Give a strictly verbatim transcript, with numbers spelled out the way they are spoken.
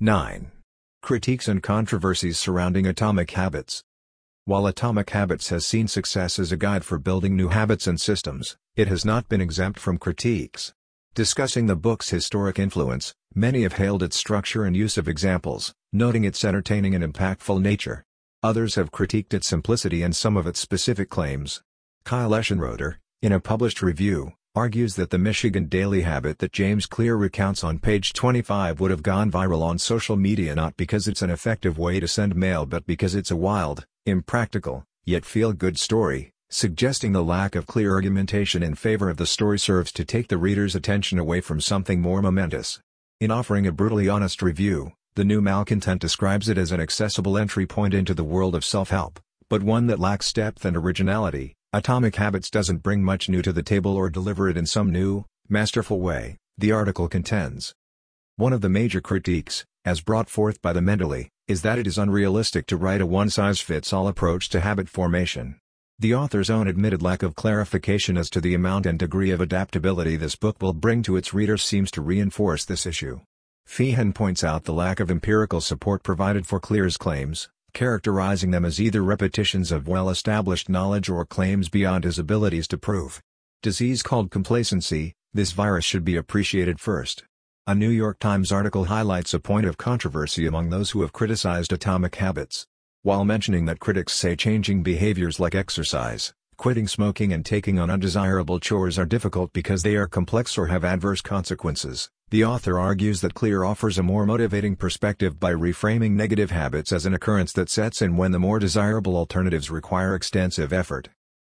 nine. Critiques and controversies surrounding Atomic Habits. While Atomic Habits has seen success as a guide for building new habits and systems, it has not been exempt from critiques. Discussing the book's historic influence, many have hailed its structure and use of examples, noting its entertaining and impactful nature. Others have critiqued its simplicity and some of its specific claims. Kyle Eschenroder, in a published review, argues that the Michigan Daily Habit that James Clear recounts on page twenty-five would have gone viral on social media not because it's an effective way to send mail but because it's a wild, impractical, yet feel-good story, suggesting the lack of clear argumentation in favor of the story serves to take the reader's attention away from something more momentous. In offering a brutally honest review, The New Malcontent describes it as an accessible entry point into the world of self-help, but one that lacks depth and originality. Atomic Habits doesn't bring much new to the table or deliver it in some new, masterful way, the article contends. One of the major critiques, as brought forth by the Mendeley, is that it is unrealistic to write a one-size-fits-all approach to habit formation. The author's own admitted lack of clarification as to the amount and degree of adaptability this book will bring to its readers seems to reinforce this issue. Feehan points out the lack of empirical support provided for Clear's claims, characterizing them as either repetitions of well-established knowledge or claims beyond his abilities to prove. Disease called complacency, this virus should be appreciated first. A New York Times article highlights a point of controversy among those who have criticized Atomic Habits. While mentioning that critics say changing behaviors like exercise, quitting smoking and taking on undesirable chores are difficult because they are complex or have adverse consequences, the author argues that Clear offers a more motivating perspective by reframing negative habits as an occurrence that sets in when the more desirable alternatives require extensive effort.